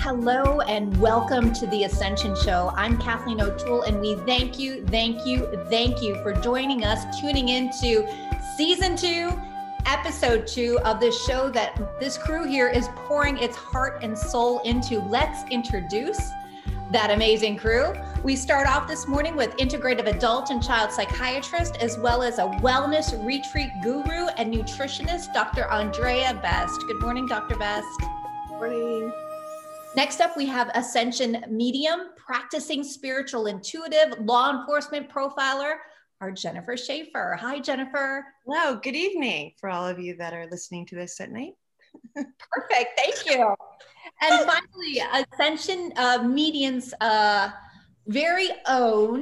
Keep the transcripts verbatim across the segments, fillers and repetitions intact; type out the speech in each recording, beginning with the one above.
Hello and welcome to the Ascension Show. I'm Kathleen O'Toole and we thank you, thank you, thank you for joining us, tuning into season two, episode two of the show that this crew here is pouring its heart and soul into. Let's introduce that amazing crew. We start off this morning with integrative adult and child psychiatrist, as well as a wellness retreat guru and nutritionist, Doctor Andrea Best. Good morning, Doctor Best. Good morning. Next up, we have Ascension medium, practicing spiritual intuitive, law enforcement profiler, our Jennifer Schaefer. Hi, Jennifer. Hello, good evening for all of you that are listening to this at night. Perfect, thank you. And finally, Ascension uh, Medium's uh, very own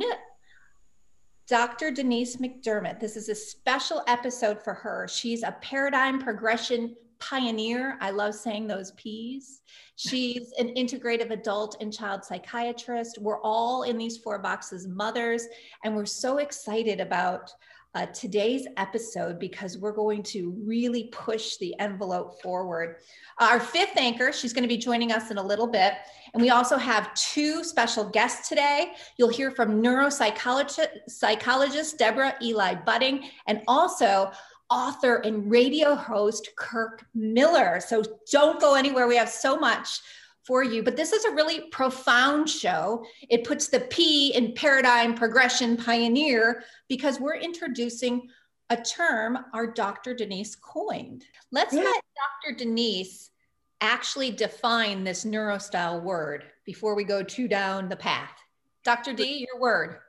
Doctor Denise McDermott. This is a special episode for her. She's a paradigm progression pioneer. I love saying those P's. She's an integrative adult and child psychiatrist. We're all in these four boxes mothers, and we're so excited about uh, today's episode because we're going to really push the envelope forward. Our fifth anchor, she's going to be joining us in a little bit. And we also have two special guests today. You'll hear from neuropsychologist psychologist Deborah Eli Budding, and also author and radio host Kirk Miller. So don't go anywhere. We have so much for you, but this is a really profound show. It puts the P in paradigm progression pioneer because we're introducing a term our Doctor Denise coined. Let's yeah. let Doctor Denise actually define this neurostyle word before we go too down the path. Doctor D, your word.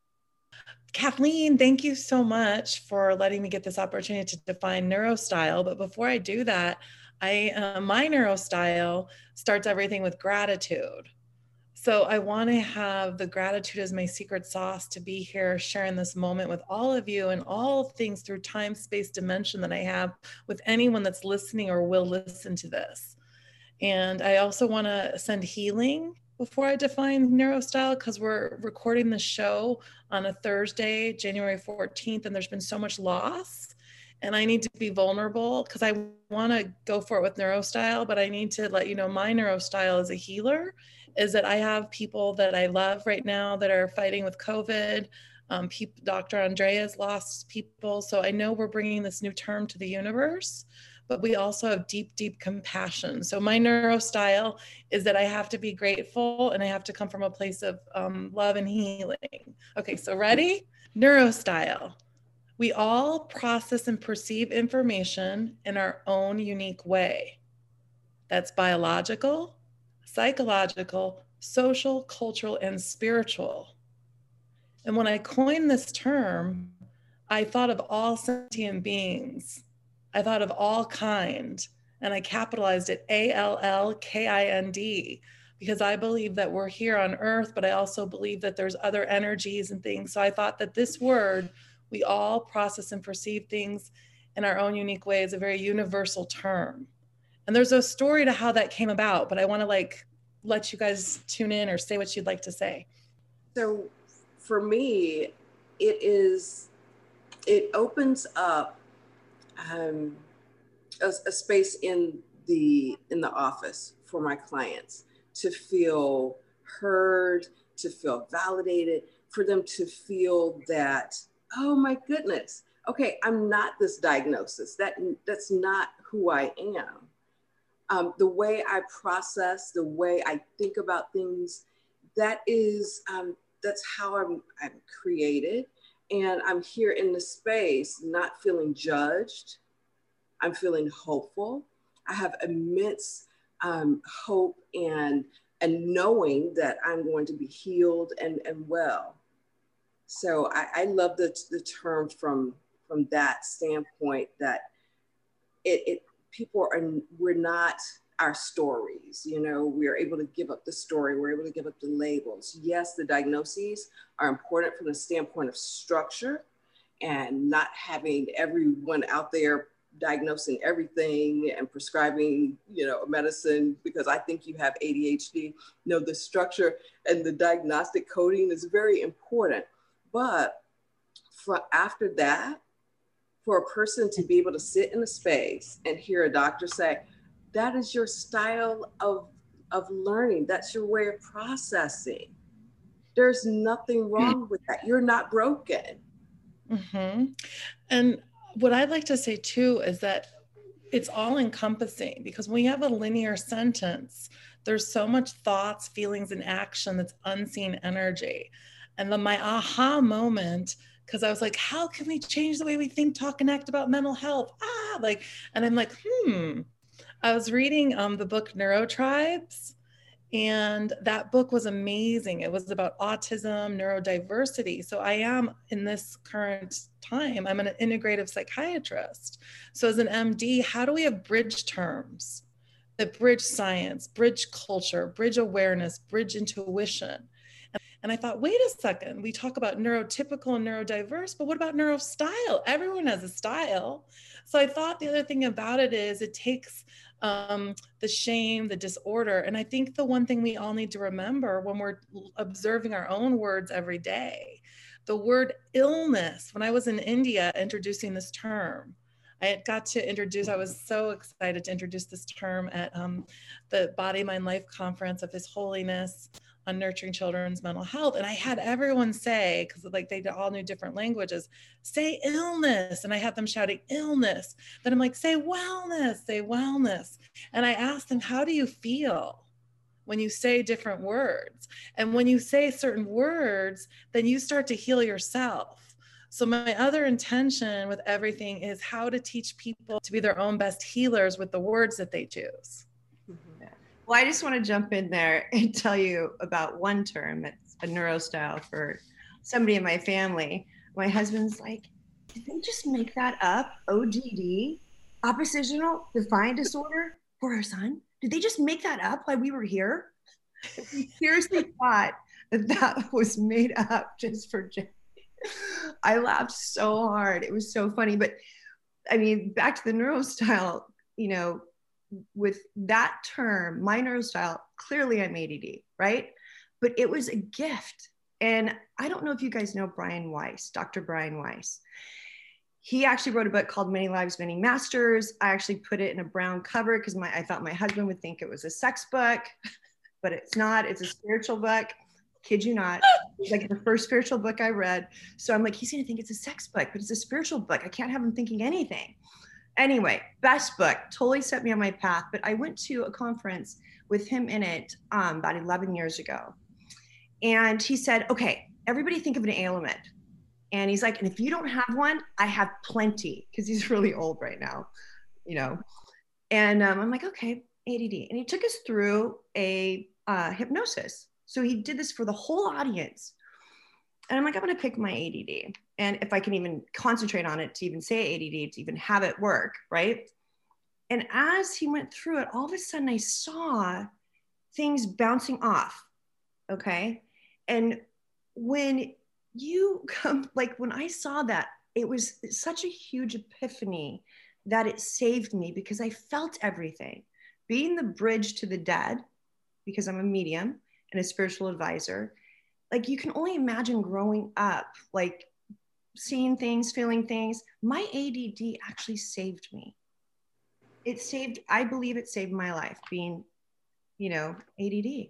Kathleen, thank you so much for letting me get this opportunity to define neurostyle. But before I do that, I uh, my neurostyle starts everything with gratitude. So I want to have the gratitude as my secret sauce to be here sharing this moment with all of you and all things through time, space, dimension that I have with anyone that's listening or will listen to this. And I also want to send healing before I define neurostyle, because we're recording the show on a Thursday, January fourteenth, and there's been so much loss. And I need to be vulnerable because I want to go for it with neurostyle, but I need to let you know my neurostyle as a healer is that I have people that I love right now that are fighting with COVID. Um, Doctor Andrea's lost people. So I know we're bringing this new term to the universe, but we also have deep, deep compassion. So my neurostyle is that I have to be grateful and I have to come from a place of um, love and healing. Okay, so ready? Neurostyle. We all process and perceive information in our own unique way. That's biological, psychological, social, cultural, and spiritual. And when I coined this term, I thought of all sentient beings. I thought of all kind, and I capitalized it A L L K I N D, because I believe that we're here on earth, but I also believe that there's other energies and things. So I thought that this word, we all process and perceive things in our own unique way, is a very universal term. And there's a story to how that came about, but I want to like let you guys tune in or say what you'd like to say. So for me, it is, it opens up um, a, a space in the in the office for my clients to feel heard, to feel validated, for them to feel that, oh my goodness, okay, I'm not this diagnosis. That that's not who I am. Um, the way I process, the way I think about things, that is um, that's how I'm I'm created. And I'm here in the space, not feeling judged. I'm feeling hopeful. I have immense um, hope and, and knowing that I'm going to be healed and, and well. So I, I love the, the term from, from that standpoint that it, it people are, we're not our stories, you know, we're able to give up the story, we're able to give up the labels. Yes, the diagnoses are important from the standpoint of structure and not having everyone out there diagnosing everything and prescribing, you know, medicine because I think you have A D H D. No, the structure and the diagnostic coding is very important. But for after that, for a person to be able to sit in a space and hear a doctor say, that is your style of, of learning. That's your way of processing. There's nothing wrong with that. You're not broken. Mm-hmm. And what I'd like to say too is that it's all encompassing, because when you have a linear sentence, there's so much thoughts, feelings, and action that's unseen energy. And then my aha moment, because I was like, how can we change the way we think, talk, and act about mental health? Ah, like, and I'm like, hmm. I was reading um, the book Neurotribes, and that book was amazing. It was about autism, neurodiversity. So I am, in this current time, I'm an integrative psychiatrist. So as an M D, how do we have bridge terms that bridge science, bridge culture, bridge awareness, bridge intuition? And I thought, wait a second, we talk about neurotypical and neurodiverse, but what about neurostyle? Everyone has a style. So I thought the other thing about it is it takes um, the shame, the disorder. And I think the one thing we all need to remember when we're observing our own words every day, the word illness, when I was in India introducing this term, I got to introduce, I was so excited to introduce this term at um, the Body, Mind, Life conference of His Holiness on nurturing children's mental health. And I had everyone say, because like they all knew different languages, say illness. And I had them shouting illness. Then I'm like, say wellness, say wellness. And I asked them, how do you feel when you say different words? And when you say certain words, then you start to heal yourself. So my other intention with everything is how to teach people to be their own best healers with the words that they choose. Well, I just want to jump in there and tell you about one term. It's a neurostyle for somebody in my family. My husband's like, did they just make that up? O D D, oppositional defiant disorder for our son? Did they just make that up while we were here? We seriously thought that that was made up just for Jay. I laughed so hard. It was so funny. But I mean, back to the neurostyle, you know, with that term, my neurostyle, clearly I'm A D D, right? But it was a gift. And I don't know if you guys know Brian Weiss, Doctor Brian Weiss. He actually wrote a book called Many Lives, Many Masters. I actually put it in a brown cover because my I thought my husband would think it was a sex book, but it's not. It's a spiritual book. Kid you not. It's like the first spiritual book I read. So I'm like, he's gonna think it's a sex book, but it's a spiritual book. I can't have him thinking anything. Anyway, best book, totally set me on my path. But I went to a conference with him in it um, about eleven years ago. And he said, okay, everybody think of an ailment. And he's like, and if you don't have one, I have plenty, because he's really old right now, you know. And um, I'm like, okay, A D D. And he took us through a uh, hypnosis. So he did this for the whole audience. And I'm like, I'm going to pick my A D D. And if I can even concentrate on it to even say A D D, to even have it work, right? And as he went through it, all of a sudden I saw things bouncing off, okay? And when you come, like when I saw that, it was such a huge epiphany that it saved me, because I felt everything. Being the bridge to the dead, because I'm a medium and a spiritual advisor, like you can only imagine growing up, like seeing things, feeling things. My A D D actually saved me. It saved, I believe it saved my life, being, you know, A D D.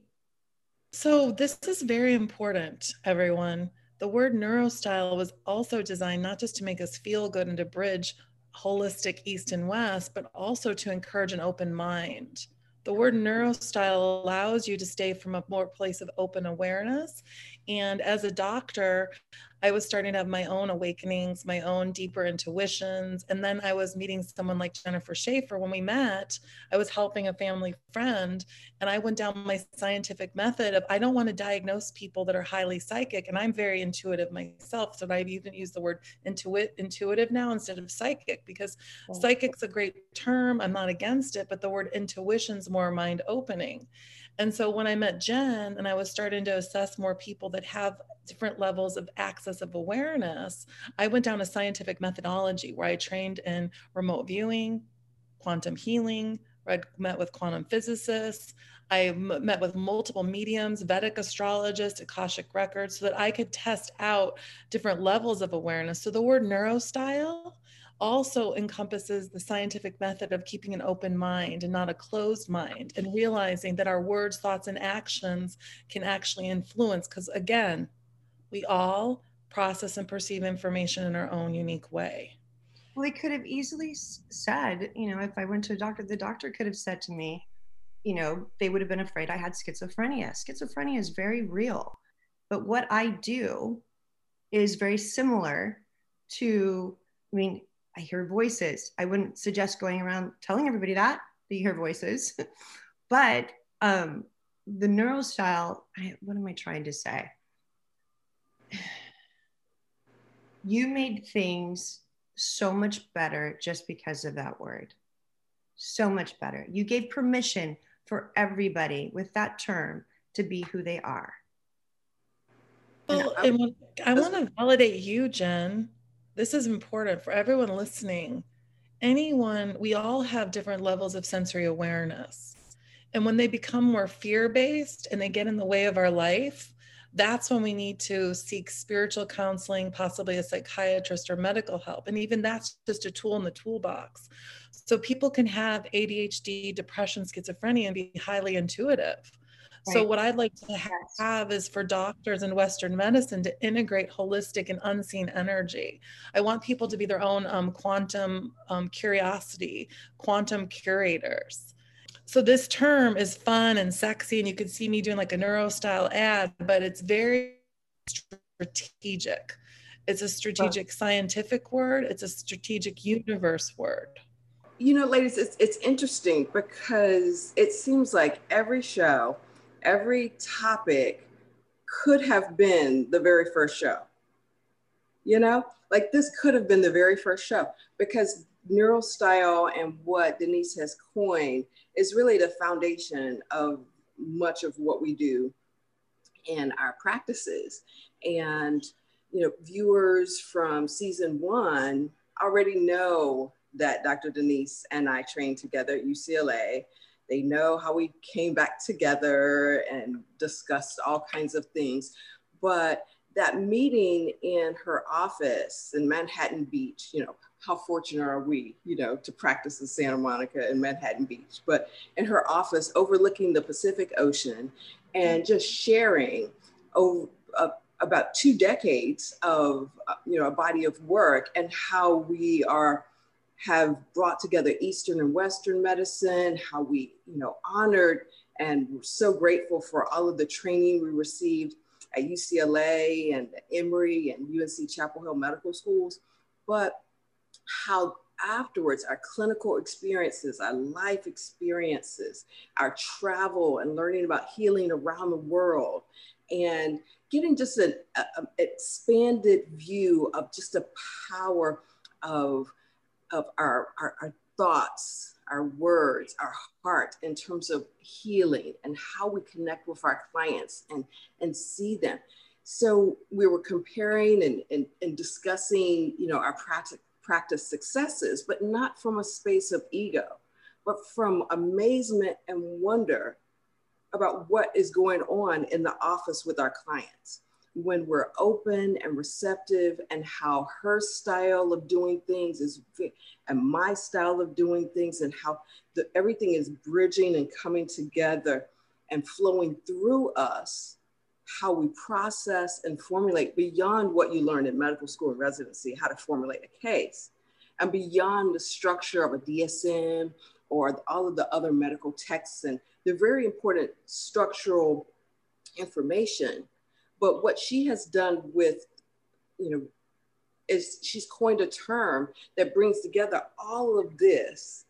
So this is very important, everyone. The word neurostyle was also designed not just to make us feel good and to bridge holistic East and West, but also to encourage an open mind. The word neurostyle allows you to stay from a more place of open awareness. And as a doctor, I was starting to have my own awakenings, my own deeper intuitions. And then I was meeting someone like Jennifer Schaefer. When we met, I was helping a family friend, and I went down my scientific method of, I don't want to diagnose people that are highly psychic. And I'm very intuitive myself. So I've even used the word intuit, intuitive now instead of psychic, because oh. Psychic's a great term. I'm not against it, but the word intuition's more mind opening. And so when I met Jen and I was starting to assess more people that have different levels of access of awareness, I went down a scientific methodology where I trained in remote viewing, quantum healing, where I met with quantum physicists. I m- met with multiple mediums, Vedic astrologists, Akashic records, so that I could test out different levels of awareness. So the word neurostyle also encompasses the scientific method of keeping an open mind and not a closed mind, and realizing that our words, thoughts, and actions can actually influence, because again, we all process and perceive information in our own unique way. Well, they could have easily said, you know, if I went to a doctor, the doctor could have said to me, you know, they would have been afraid I had schizophrenia. Schizophrenia is very real. But what I do is very similar to, I mean, I hear voices. I wouldn't suggest going around telling everybody that, that you hear voices. But um, the neurostyle, I, what am I trying to say? You made things so much better just because of that word. So much better. You gave permission for everybody with that term to be who they are. Well, and I want to validate you, Jen. This is important for everyone listening. Anyone, we all have different levels of sensory awareness. And when they become more fear-based and they get in the way of our life, that's when we need to seek spiritual counseling, possibly a psychiatrist or medical help. And even that's just a tool in the toolbox. So people can have A D H D, depression, schizophrenia, and be highly intuitive. Right. So what I'd like to ha- have is for doctors in Western medicine to integrate holistic and unseen energy. I want people to be their own um, quantum um, curiosity, quantum curators. So this term is fun and sexy, and you can see me doing like a neurostyle ad, but it's very strategic. It's a strategic scientific word. It's a strategic universe word. You know, ladies, it's, it's interesting because it seems like every show, every topic could have been the very first show. You know, like this could have been the very first show, because neurostyle and what Denise has coined is really the foundation of much of what we do in our practices. And, you know, viewers from season one already know that Doctor Denise and I trained together at U C L A. They know how we came back together and discussed all kinds of things. But that meeting in her office in Manhattan Beach, you know, how fortunate are we, you know, to practice in Santa Monica and Manhattan Beach, but in her office overlooking the Pacific Ocean and just sharing over, uh, about two decades of, uh, you know, a body of work and how we are have brought together Eastern and Western medicine, how we, you know, honored and we're so grateful for all of the training we received at U C L A and Emory and U N C Chapel Hill Medical Schools, but how afterwards our clinical experiences, our life experiences, our travel and learning about healing around the world, and getting just an a, a expanded view of just the power of of our, our, our thoughts, our words, our heart in terms of healing and how we connect with our clients and, and see them. So we were comparing and, and, and discussing, you know, our practice, practice successes, but not from a space of ego, but from amazement and wonder about what is going on in the office with our clients when we're open and receptive, and how her style of doing things is, and my style of doing things, and how the, everything is bridging and coming together and flowing through us, how we process and formulate beyond what you learned in medical school and residency, how to formulate a case, and beyond the structure of a D S M or all of the other medical texts and the very important structural information. But what she has done with, you know, is she's coined a term that brings together all of this.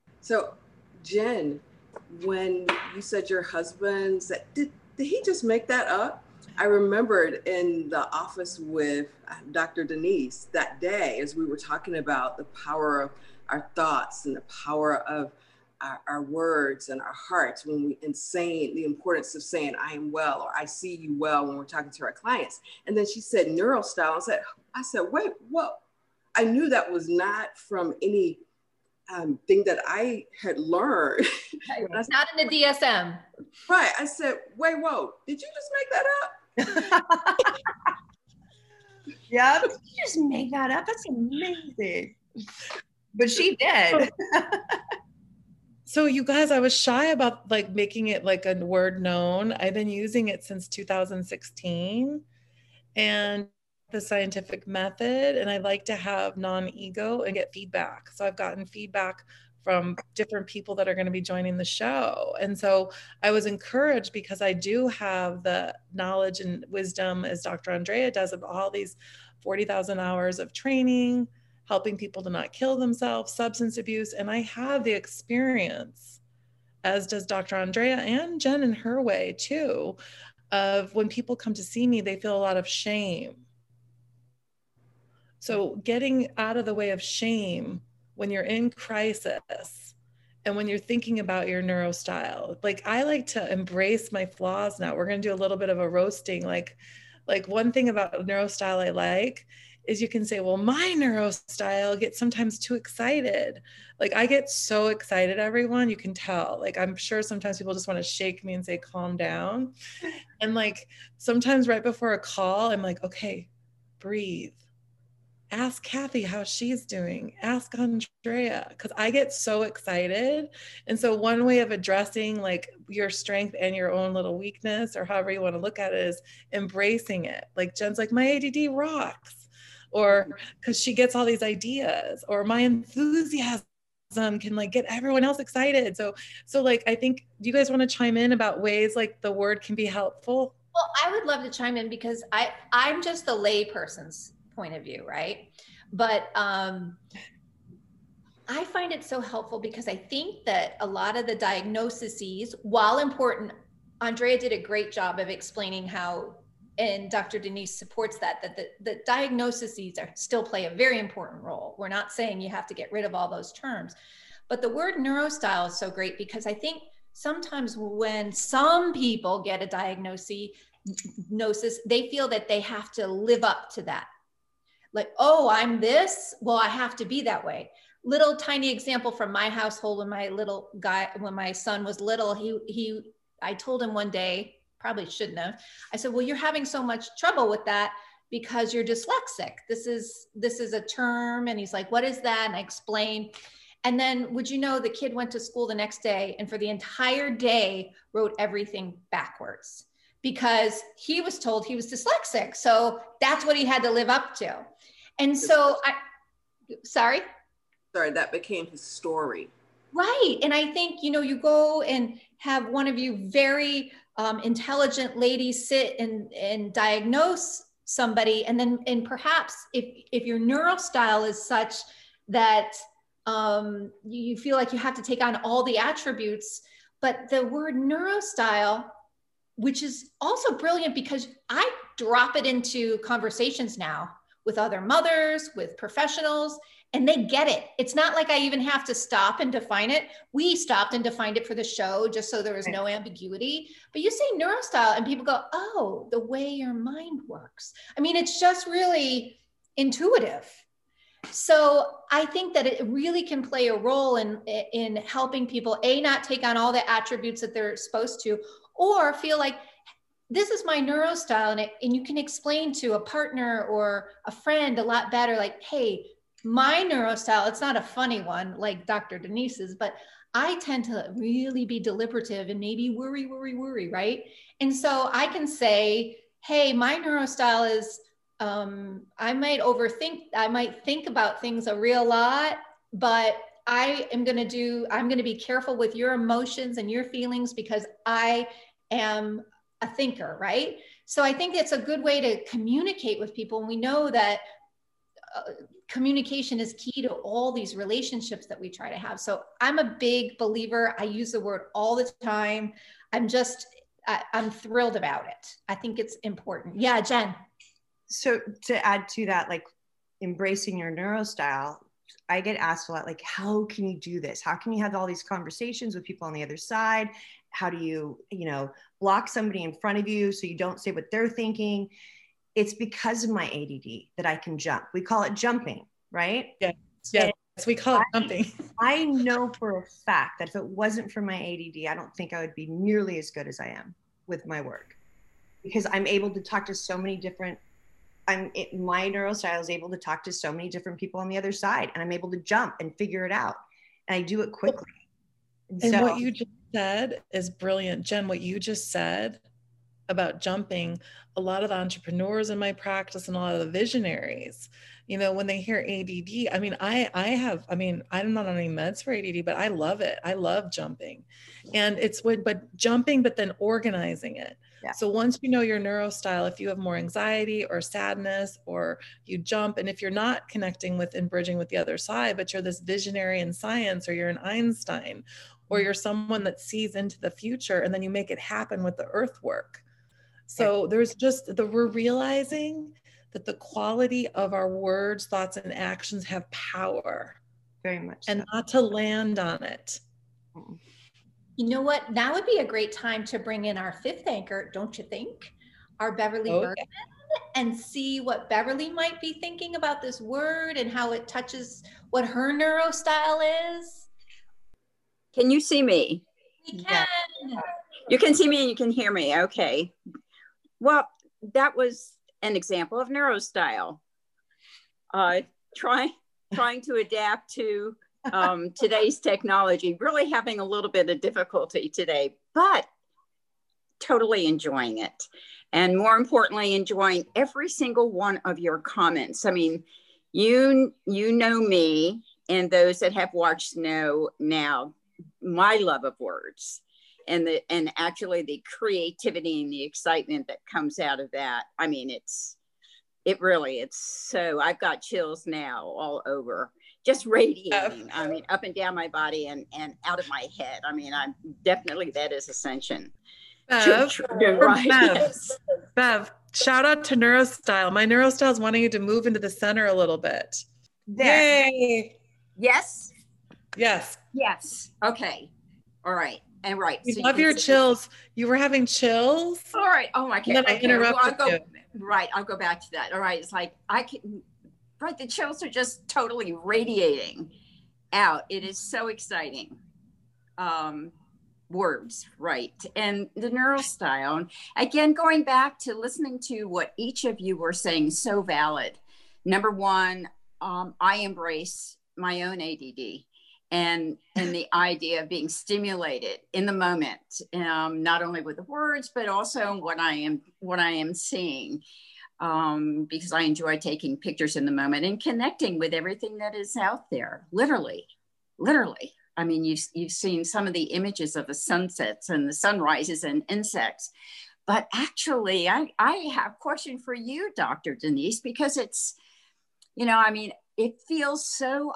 So Jen, when you said your husband said, did, did he just make that up? I remembered in the office with Doctor Denise that day, as we were talking about the power of our thoughts and the power of Our, our words and our hearts, when we and saying the importance of saying I am well or I see you well when we're talking to our clients. And then she said neurostyle. I said, I said, wait, what? I knew that was not from any um, thing that I had learned. It's not in the D S M. Right. I said, wait, whoa, did you just make that up? Yeah, did you just make that up? That's amazing. But she did. So you guys, I was shy about like making it like a word known. I've been using it since two thousand sixteen and the scientific method, and I like to have non-ego and get feedback. So I've gotten feedback from different people that are going to be joining the show. And so I was encouraged because I do have the knowledge and wisdom, as Doctor Andrea does, of all these forty thousand hours of training, helping people to not kill themselves, substance abuse. And I have the experience, as does Doctor Andrea and Jen in her way too, of when people come to see me, they feel a lot of shame. So getting out of the way of shame when you're in crisis and when you're thinking about your neurostyle, like I like to embrace my flaws now. We're going to do a little bit of a roasting. Like, like one thing about neurostyle I like is you can say, well, my neurostyle gets sometimes too excited. Like I get so excited, everyone, you can tell. Like I'm sure sometimes people just want to shake me and say, calm down. And like sometimes right before a call, I'm like, okay, breathe. Ask Kathy how she's doing. Ask Andrea, because I get so excited. And so one way of addressing like your strength and your own little weakness, or however you want to look at it, is embracing it. Like Jen's like, my A D D rocks, or because she gets all these ideas, or my enthusiasm can like get everyone else excited. So, so like, I think, do you guys want to chime in about ways like the word can be helpful? Well, I would love to chime in because I, I'm just the lay person's point of view, right? But um, I find it so helpful because I think that a lot of the diagnoses, while important, Andrea did a great job of explaining how, and Doctor Denise supports that, that the, the diagnoses are still play a very important role. We're not saying you have to get rid of all those terms, but the word neurostyle is so great because I think sometimes when some people get a diagnosis, they feel that they have to live up to that. Like, oh, I'm this, well, I have to be that way. Little tiny example from my household when my little guy, when my son was little, he, he, I told him one day, probably shouldn't have, I said, well, you're having so much trouble with that because you're dyslexic. This is, this is a term. And he's like, what is that? And I explained. And then would you know, the kid went to school the next day and for the entire day wrote everything backwards because he was told he was dyslexic. So that's what he had to live up to. And so I, sorry? Sorry, that became his story. Right. And I think, you know, you go and have one of you very um, intelligent ladies sit and, and diagnose somebody. And then, and perhaps if, if your neurostyle is such that um, you feel like you have to take on all the attributes, but the word neurostyle, which is also brilliant because I drop it into conversations now with other mothers, with professionals, and they get it. It's not like I even have to stop and define it. We stopped and defined it for the show just so there was no ambiguity. But you say neurostyle and people go, oh, the way your mind works. I mean, it's just really intuitive. So I think that it really can play a role in, in helping people, A, not take on all the attributes that they're supposed to, or feel like, this is my neurostyle, and, it, and you can explain to a partner or a friend a lot better, like, hey, my neurostyle, it's not a funny one like Doctor Denise's, but I tend to really be deliberative and maybe worry, worry, worry, right? And so I can say, hey, my neurostyle is, um, I might overthink, I might think about things a real lot, but I am gonna do, I'm gonna be careful with your emotions and your feelings because I am a thinker, right? So I think it's a good way to communicate with people. And we know that uh, communication is key to all these relationships that we try to have. So I'm a big believer. I use the word all the time. I'm just, I, I'm thrilled about it. I think it's important. Yeah, Jen. So to add to that, like embracing your neurostyle, I get asked a lot, like, how can you do this? How can you have all these conversations with people on the other side? How do you, you know, block somebody in front of you so you don't say what they're thinking? It's because of my A D D that I can jump. We call it jumping, right? Yes, yes, we call it I, jumping. I know for a fact that if it wasn't for my A D D, I don't think I would be nearly as good as I am with my work because I'm able to talk to so many different I'm it, my neurostyle is able to talk to so many different people on the other side, and I'm able to jump and figure it out, and I do it quickly. And, and so, what you just said is brilliant, Jen. What you just said about jumping, a lot of the entrepreneurs in my practice and a lot of the visionaries, you know, when they hear A D D, I mean, I, I have, I mean, I'm not on any meds for A D D, but I love it. I love jumping, and it's what, but jumping, but then organizing it. Yeah. So once you know your neurostyle, if you have more anxiety or sadness, or you jump, and if you're not connecting with and bridging with the other side, but you're this visionary in science, or you're an Einstein, or you're someone that sees into the future, and then you make it happen with the earth work. So there's just the, we're realizing that the quality of our words, thoughts, and actions have power. Very much. And so. not to land on it. You know what? Now would be a great time to bring in our fifth anchor, don't you think? Our Beverly Oh, Bergman, yeah. and see what Beverly might be thinking about this word and how it touches what her neurostyle is. Can you see me? We can. Yeah. You can see me and you can hear me. Okay. Well, that was an example of neurostyle. Uh, try, trying to adapt to um, today's technology, really having a little bit of difficulty today, but totally enjoying it. And more importantly, enjoying every single one of your comments. I mean, you, you know me, and those that have watched know now my love of words. And the and actually the creativity and the excitement that comes out of that. I mean, it's it really it's so I've got chills now all over, just radiating. I mean, up and down my body and and out of my head. I mean, I'm definitely that is ascension. Bev, right. Bev, Yes. Bev, shout out to Neurostyle. My Neurostyle is wanting you to move into the center a little bit. There. Yay! Yes. Yes. Yes. Okay. All right. And right. We so love you your can- chills. You were having chills. All right. Oh my God. And then I Okay. Well, interrupted I'll go, you. right. I'll go back to that. All right. It's like I can. Right. The chills are just totally radiating out. It is so exciting. Um, words, right? And the neurostyle. Again, going back to listening to what each of you were saying, so valid. Number one, um, I embrace my own A D D. And, and the idea of being stimulated in the moment, um, not only with the words, but also what I am, what I am seeing, um, because I enjoy taking pictures in the moment and connecting with everything that is out there, literally, literally. I mean, you've, you've seen some of the images of the sunsets and the sunrises and insects, but actually I, I have a question for you, Doctor Denise, because it's, you know, I mean, it feels so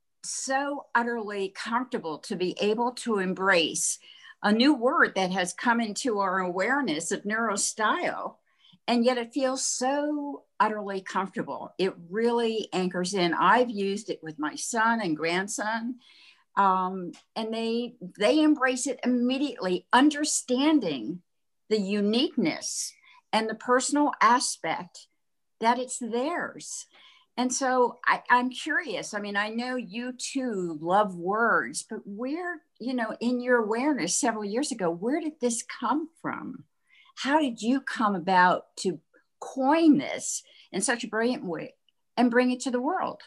so utterly comfortable to be able to embrace a new word that has come into our awareness of neurostyle, and yet it feels so utterly comfortable. It really anchors in. I've used it with my son and grandson, um, and they they embrace it immediately, understanding the uniqueness and the personal aspect that it's theirs. And so I, I'm curious. I mean, I know you too love words, but where, you know, in your awareness several years ago, where did this come from? How did you come about to coin this in such a brilliant way and bring it to the world?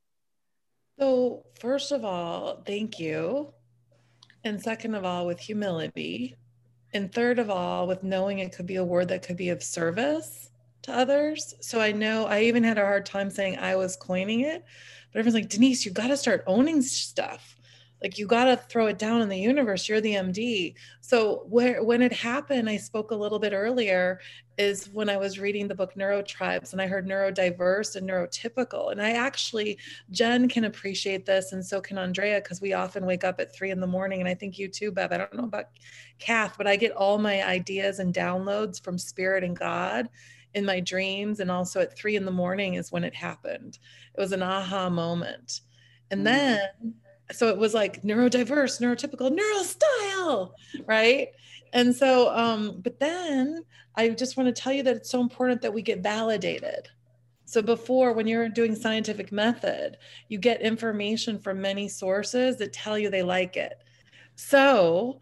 So first of all, thank you. And second of all, with humility. And third of all, with knowing it could be a word that could be of service to others. So I know I even had a hard time saying I was coining it, but everyone's like, Denise, you got to start owning stuff. Like you got to throw it down in the universe. You're the M D. So where, when it happened, I spoke a little bit earlier, is when I was reading the book Neurotribes, and I heard neurodiverse and neurotypical. And I actually, Jen can appreciate this, and so can Andrea, because we often wake up at three in the morning. And I think you too, Bev. I don't know about Kath, but I get all my ideas and downloads from Spirit and God in my dreams. And also at three in the morning is when it happened. It was an aha moment. And then, so it was like neurodiverse, neurotypical, neurostyle, right? And so, um, but then I just want to tell you that it's so important that we get validated. So before, when you're doing scientific method, you get information from many sources that tell you they like it. So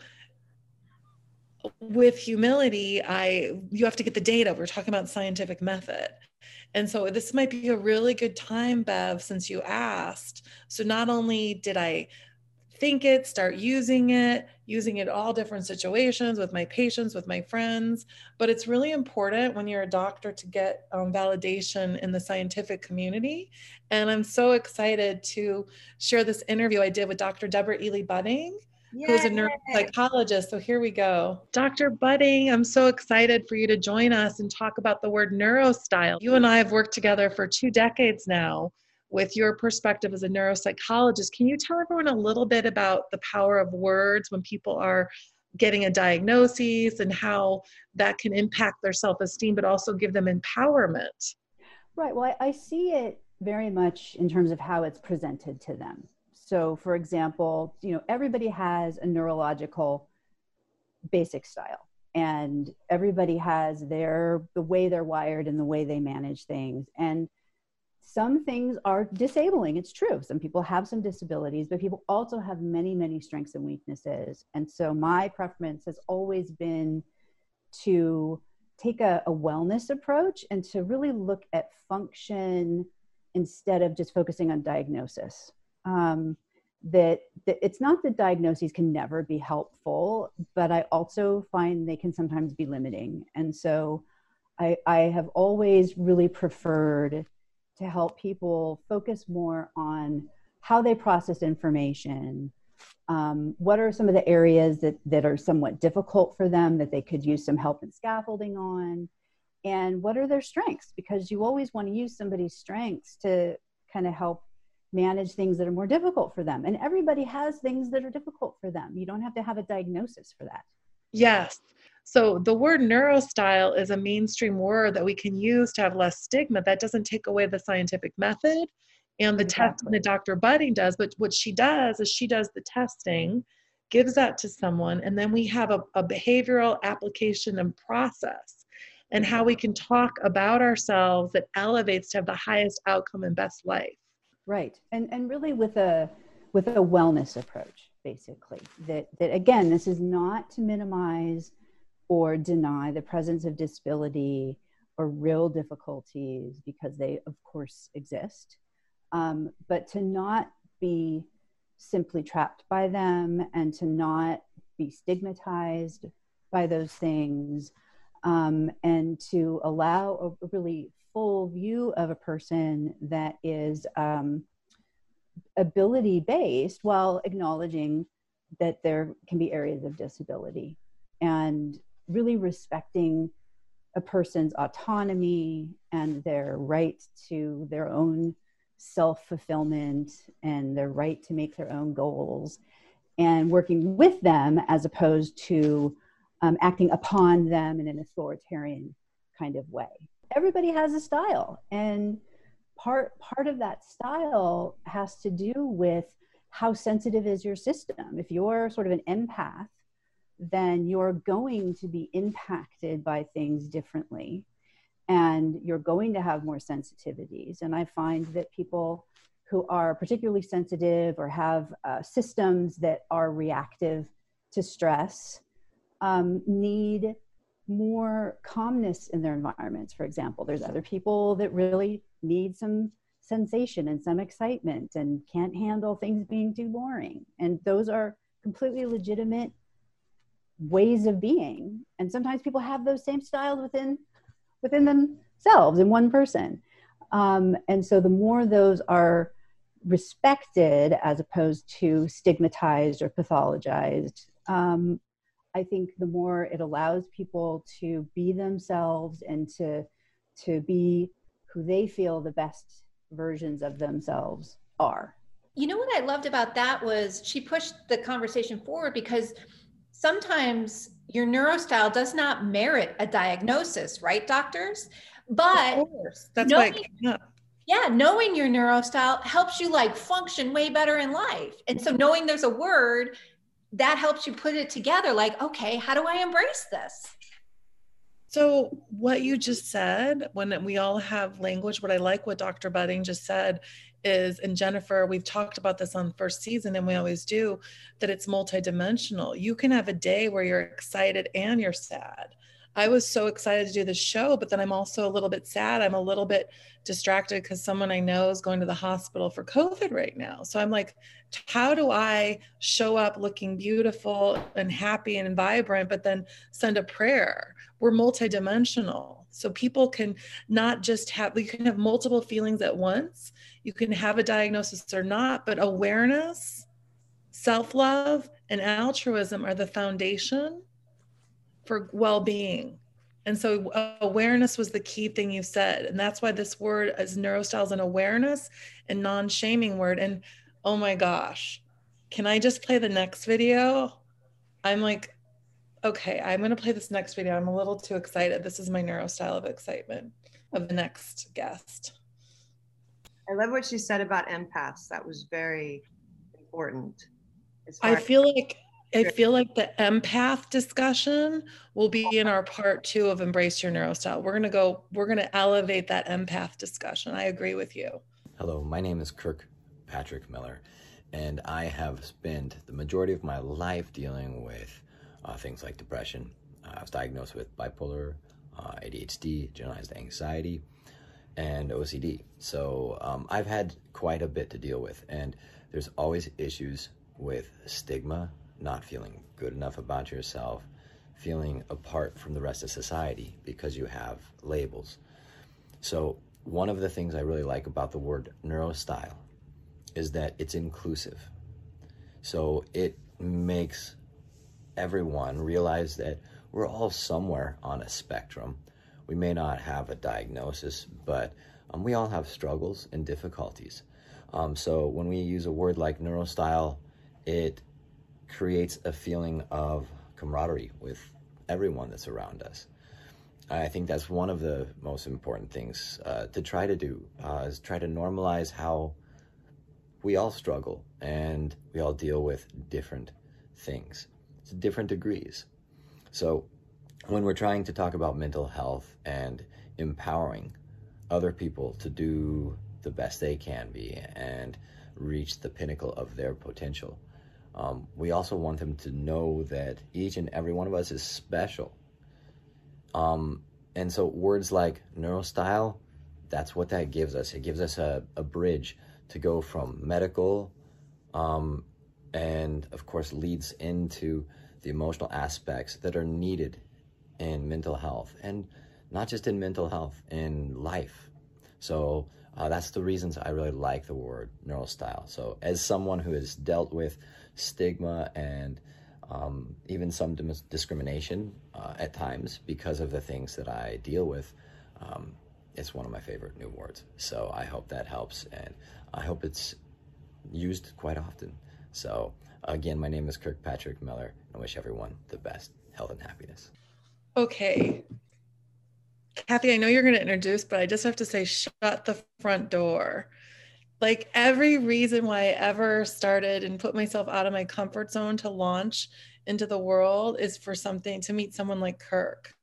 with humility, I you have to get the data. We're talking about scientific method. And so this might be a really good time, Bev, since you asked. So not only did I think it, start using it, using it all different situations with my patients, with my friends, but it's really important when you're a doctor to get um, validation in the scientific community. And I'm so excited to share this interview I did with Doctor Deborah Ely Budding, Yay. Who's a neuropsychologist. So here we go. Doctor Budding, I'm so excited for you to join us and talk about the word neurostyle. You and I have worked together for two decades now. With your perspective as a neuropsychologist, can you tell everyone a little bit about the power of words when people are getting a diagnosis and how that can impact their self-esteem, but also give them empowerment? Right. Well, I, I see it very much in terms of how it's presented to them. So, for example, you know, everybody has a neurological basic style, and everybody has their the way they're wired and the way they manage things. And some things are disabling. It's true. Some people have some disabilities, but people also have many, many strengths and weaknesses. And so my preference has always been to take a, a wellness approach and to really look at function instead of just focusing on diagnosis. Um, that, that it's not that diagnoses can never be helpful, but I also find they can sometimes be limiting. And so I, I have always really preferred to help people focus more on how they process information. Um, what are some of the areas that, that are somewhat difficult for them that they could use some help and scaffolding on? And what are their strengths? Because you always want to use somebody's strengths to kind of help manage things that are more difficult for them. And everybody has things that are difficult for them. You don't have to have a diagnosis for that. Yes. So the word neurostyle is a mainstream word that we can use to have less stigma. That doesn't take away the scientific method and the Exactly. testing that Doctor Budding does. But what she does is she does the testing, gives that to someone, and then we have a, a behavioral application and process and how we can talk about ourselves that elevates to have the highest outcome and best life. Right. And and really with a with a wellness approach, basically. That that again, this is not to minimize or deny the presence of disability or real difficulties, because they of course exist. Um, but to not be simply trapped by them and to not be stigmatized by those things, um, and to allow a really full view of a person that is um, ability-based while acknowledging that there can be areas of disability, and really respecting a person's autonomy and their right to their own self-fulfillment and their right to make their own goals, and working with them as opposed to um, acting upon them in an authoritarian kind of way. Everybody has a style, and part part of that style has to do with how sensitive is your system. If you're sort of an empath, then you're going to be impacted by things differently, and you're going to have more sensitivities. And I find that people who are particularly sensitive or have uh, systems that are reactive to stress um, need more calmness in their environments. For example, there's other people that really need some sensation and some excitement and can't handle things being too boring. And those are completely legitimate ways of being. And sometimes people have those same styles within within themselves in one person. Um, and so the more those are respected as opposed to stigmatized or pathologized, um, I think the more it allows people to be themselves and to to be who they feel the best versions of themselves are. You know what I loved about that was she pushed the conversation forward, because sometimes your neurostyle does not merit a diagnosis, right, doctors? But of course. That's knowing, why, yeah. yeah, knowing your neurostyle helps you like function way better in life. And so knowing there's a word that helps you put it together, like, okay, how do I embrace this? So what you just said, when we all have language, what I like what Doctor Budding just said is, and Jennifer, we've talked about this on first season, and we always do, that it's multidimensional. You can have a day where you're excited and you're sad. I was so excited to do this show, but then I'm also a little bit sad. I'm a little bit distracted because someone I know is going to the hospital for COVID right now. So I'm like, how do I show up looking beautiful and happy and vibrant, but then send a prayer? We're multidimensional. So people can not just have, you can have multiple feelings at once. You can have a diagnosis or not, but awareness, self-love, and altruism are the foundation for well-being. And so awareness was the key thing you said. And that's why this word is NeuroStyle is an awareness and non-shaming word. And oh my gosh, can I just play the next video? I'm like, okay, I'm going to play this next video. I'm a little too excited. This is my NeuroStyle of excitement of the next guest. I love what she said about empaths. That was very important. I feel like I feel like the empath discussion will be in our part two of Embrace Your NeuroStyle. We're going to go, we're going to elevate that empath discussion. I agree with you. Hello, my name is Kirkpatrick Miller, and I have spent the majority of my life dealing with uh, things like depression. Uh, I was diagnosed with bipolar, uh, A D H D, generalized anxiety, and O C D. So um, I've had quite a bit to deal with, and there's always issues with stigma, not feeling good enough about yourself, feeling apart from the rest of society because you have labels. So one of the things I really like about the word NeuroStyle is that it's inclusive. So it makes everyone realize that we're all somewhere on a spectrum. We may not have a diagnosis, but um, we all have struggles and difficulties. Um, so when we use a word like NeuroStyle, it creates a feeling of camaraderie with everyone that's around us. I think that's one of the most important things uh, to try to do, uh, is try to normalize how we all struggle and we all deal with different things to different degrees. So when we're trying to talk about mental health and empowering other people to do the best they can be and reach the pinnacle of their potential, Um, we also want them to know that each and every one of us is special. Um, and so words like NeuroStyle, that's what that gives us. It gives us a, a bridge to go from medical um, and, of course, leads into the emotional aspects that are needed in mental health, and not just in mental health, in life. So uh, that's the reasons I really like the word NeuroStyle. So as someone who has dealt with stigma and um, even some dim- discrimination uh, at times because of the things that I deal with, um, it's one of my favorite new words. So I hope that helps, and I hope it's used quite often. So again, my name is Kirkpatrick Miller, and I wish everyone the best health and happiness. Okay. Kathy, I know you're going to introduce, but I just have to say, shut the front door. Like every reason why I ever started and put myself out of my comfort zone to launch into the world is for something, to meet someone like Kirk.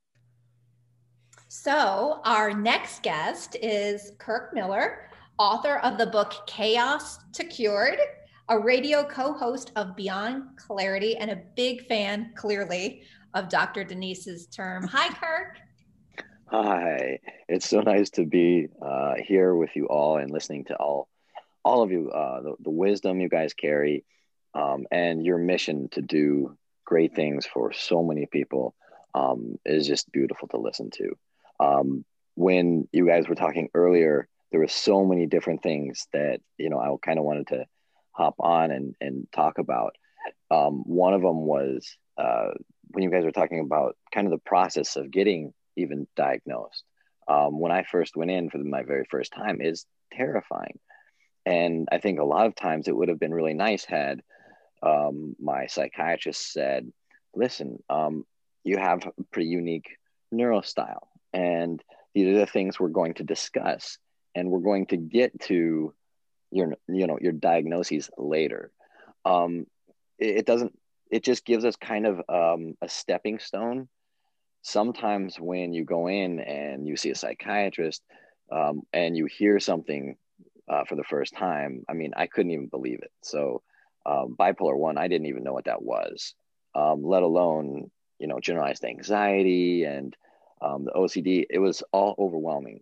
So our next guest is Kirk Miller, author of the book Chaos to Cured, a radio co-host of Beyond Clarity, and a big fan, clearly, of Doctor Denise's term. Hi, Kirk. Hi, it's so nice to be uh, here with you all and listening to all all of you, uh, the, the wisdom you guys carry, um, and your mission to do great things for so many people um, is just beautiful to listen to. Um, when you guys were talking earlier, there were so many different things that, you know, I kind of wanted to hop on and, and talk about. Um, one of them was uh, when you guys were talking about kind of the process of getting even diagnosed. Um, when I first went in for my very first time, is terrifying. And I think a lot of times it would have been really nice had um, my psychiatrist said, listen, um, you have a pretty unique NeuroStyle, and these are the things we're going to discuss, and we're going to get to your, you know, your diagnoses later. Um, it, it doesn't, it just gives us kind of um, a stepping stone. Sometimes when you go in and you see a psychiatrist um, and you hear something uh, for the first time, I mean, I couldn't even believe it. So um, bipolar one, I didn't even know what that was, um, let alone, you know, generalized anxiety and um, the O C D, it was all overwhelming.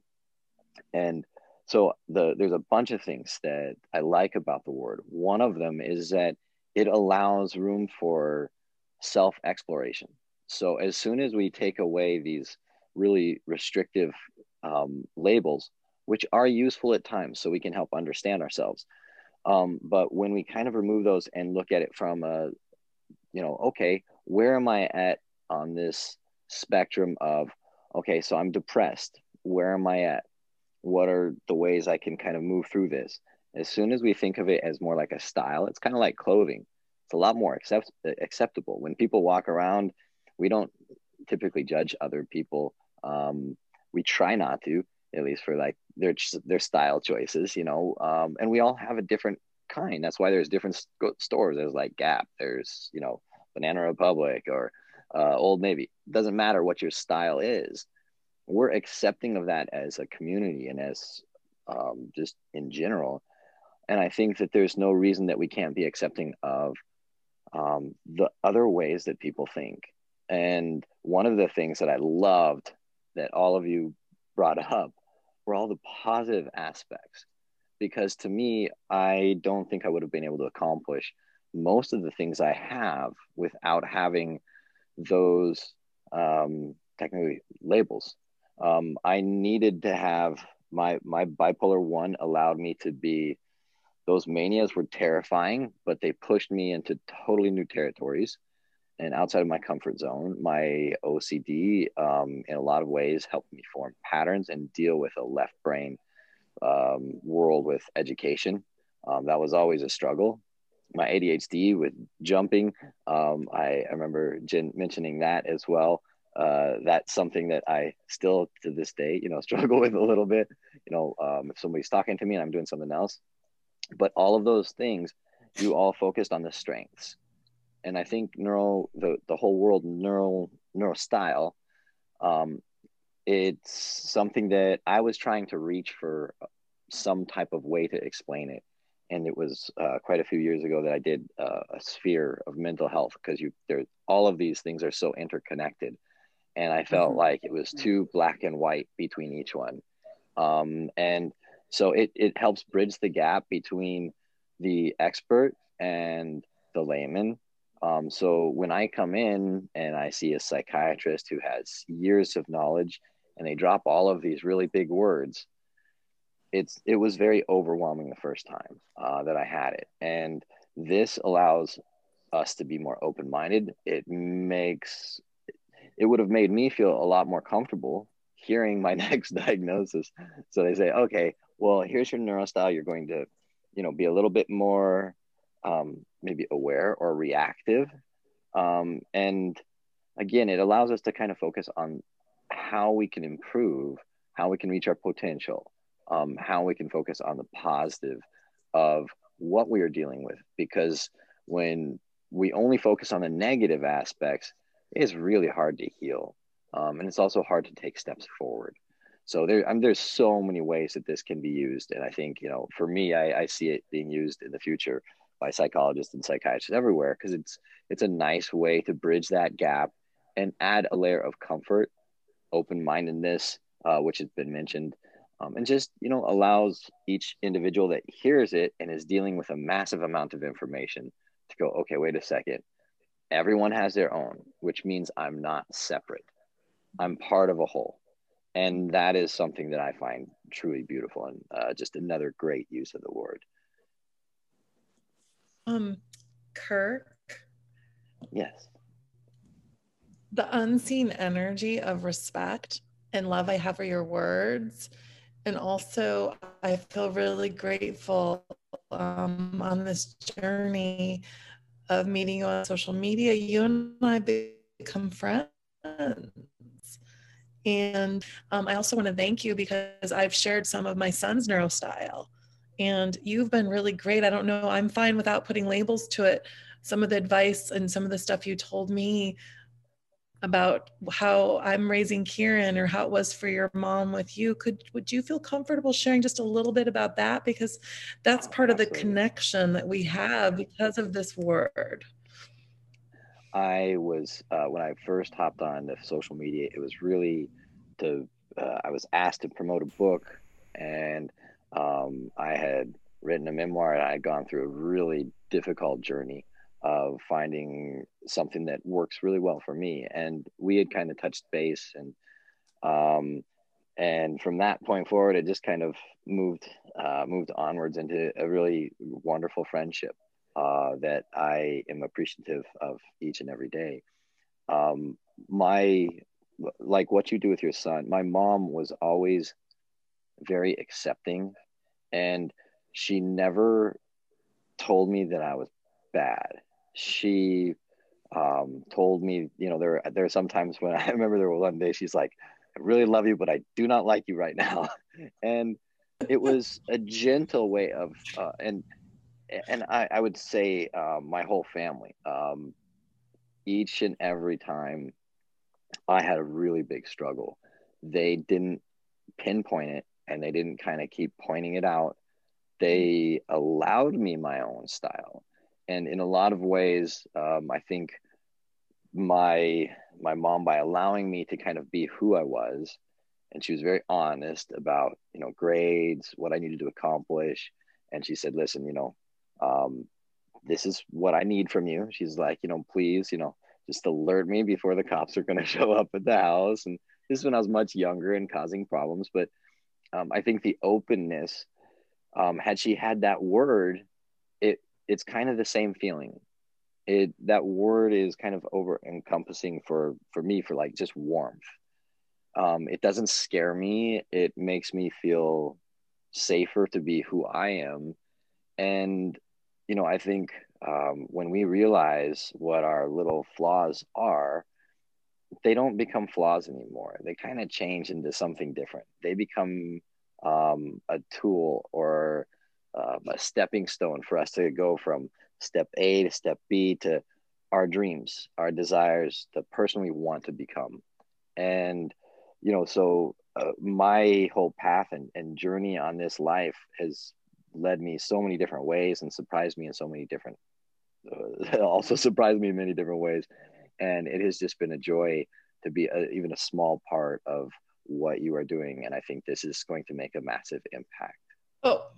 And so the there's a bunch of things that I like about the word. One of them is that it allows room for self-exploration. So as soon as we take away these really restrictive um, labels, which are useful at times so we can help understand ourselves, um, but when we kind of remove those and look at it from a, you know, okay, where am I at on this spectrum of, okay, so I'm depressed. Where am I at? What are the ways I can kind of move through this? As soon as we think of it as more like a style, it's kind of like clothing. It's a lot more accept- acceptable. When people walk around, we don't typically judge other people. Um, we try not to, at least for like their their style choices, you know. Um, and we all have a different kind. That's why there's different st- stores. There's like Gap. There's, you know, Banana Republic or uh, Old Navy. It doesn't matter what your style is. We're accepting of that as a community and as um, just in general. And I think that there's no reason that we can't be accepting of um, the other ways that people think. And one of the things that I loved that all of you brought up were all the positive aspects. Because to me, I don't think I would have been able to accomplish most of the things I have without having those um, technically labels. Um, I needed to have my my bipolar one allowed me to be, those manias were terrifying, but they pushed me into totally new territories and outside of my comfort zone. My O C D, um, in a lot of ways, helped me form patterns and deal with a left brain um, world with education. Um, that was always a struggle. My A D H D with jumping, um, I, I remember Jen mentioning that as well. Uh, that's something that I still to this day, you know, struggle with a little bit. You know, um, if somebody's talking to me and I'm doing something else, but all of those things, you all focused on the strengths. And I think neuro, the, the whole world neuro, neuro style, um, it's something that I was trying to reach for some type of way to explain it. And it was uh, quite a few years ago that I did uh, a sphere of mental health, because you there all of these things are so interconnected. And I felt mm-hmm. like it was too black and white between each one. Um, and so it, it helps bridge the gap between the expert and the layman. Um, so when I come in and I see a psychiatrist who has years of knowledge and they drop all of these really big words, it's it was very overwhelming the first time uh, that I had it. And this allows us to be more open-minded. It makes, it would have made me feel a lot more comfortable hearing my next diagnosis. So they say, okay, well, here's your neurostyle. You're going to, you know, be a little bit more um, maybe aware or reactive. Um, and again, it allows us to kind of focus on how we can improve, how we can reach our potential, um, how we can focus on the positive of what we are dealing with. Because when we only focus on the negative aspects, it's really hard to heal. Um, and it's also hard to take steps forward. So there, I mean, there's so many ways that this can be used. And I think, you know, for me, I, I see it being used in the future by psychologists and psychiatrists everywhere, because it's it's a nice way to bridge that gap and add a layer of comfort, open-mindedness, uh, which has been mentioned, um, and just, you know, allows each individual that hears it and is dealing with a massive amount of information to go, okay, wait a second. Everyone has their own, which means I'm not separate. I'm part of a whole. And that is something that I find truly beautiful, and uh, just another great use of the word. Um, Kirk? Yes. The unseen energy of respect and love I have for your words. And also, I feel really grateful um, on this journey of meeting you on social media. You and I become friends. And um, I also want to thank you, because I've shared some of my son's neurostyle, and you've been really great. I don't know, I'm fine without putting labels to it. Some of the advice and some of the stuff you told me about how I'm raising Kieran, or how it was for your mom with you, could would you feel comfortable sharing just a little bit about that? Because that's part of the connection that we have because of this word. I was, uh, when I first hopped on the social media, it was really to uh, I was asked to promote a book, and um, I had written a memoir, and I had gone through a really difficult journey of finding something that works really well for me. And we had kind of touched base, and um, and from that point forward, it just kind of moved uh, moved onwards into a really wonderful friendship uh, that I am appreciative of each and every day. Um, my like what you do with your son, my mom was always very accepting, and she never told me that I was bad. She um, told me, you know, there there are some times when I remember there was one day she's like, I really love you, but I do not like you right now. And it was a gentle way of, uh, and and I, I would say uh, my whole family, um, each and every time I had a really big struggle, they didn't pinpoint it, and they didn't kind of keep pointing it out. They allowed me my own style. And in a lot of ways, um, I think my my mom, by allowing me to kind of be who I was, and she was very honest about, you know, grades, what I needed to accomplish. And she said, listen, you know, um, this is what I need from you. She's like, you know, please, you know, just alert me before the cops are going to show up at the house. And this is when I was much younger and causing problems. But um, I think the openness, um, had she had that word, it it's kind of the same feeling. It that word is kind of over encompassing for for me, for like just warmth. Um, it doesn't scare me. It makes me feel safer to be who I am. And, you know, I think um, when we realize what our little flaws are, they don't become flaws anymore. They kind of change into something different. They become um, a tool or uh, a stepping stone for us to go from step A to step B to our dreams, our desires, the person we want to become. And, you know, so uh, my whole path and, and journey on this life has led me so many different ways and surprised me in so many different, uh, also surprised me in many different ways. And it has just been a joy to be a, even a small part of what you are doing. And I think this is going to make a massive impact. Oh,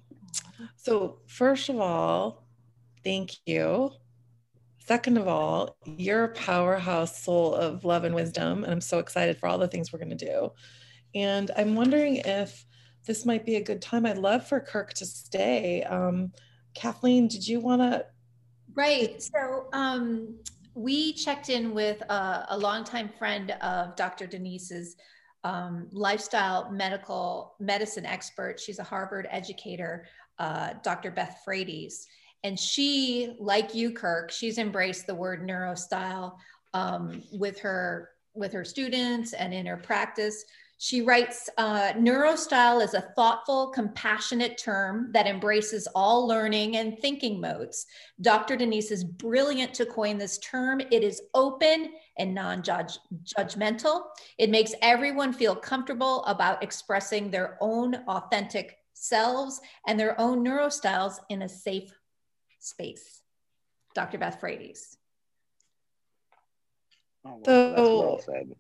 so first of all, thank you. Second of all, you're a powerhouse soul of love and wisdom, and I'm so excited for all the things we're going to do. And I'm wondering if this might be a good time. I'd love for Kirk to stay. Um, Kathleen, did you want to? Right. So um, we checked in with a, a longtime friend of Doctor Denise's, um, lifestyle medical medicine expert. She's a Harvard educator, uh, Doctor Beth Frades. And she, like you, Kirk, she's embraced the word neurostyle um, with her with her students and in her practice. She writes, uh, neurostyle is a thoughtful, compassionate term that embraces all learning and thinking modes. Doctor Denise is brilliant to coin this term. It is open and non-judgmental. It makes everyone feel comfortable about expressing their own authentic selves and their own neurostyles in a safe space. Doctor Beth Frades. Oh, well, So, that's well said.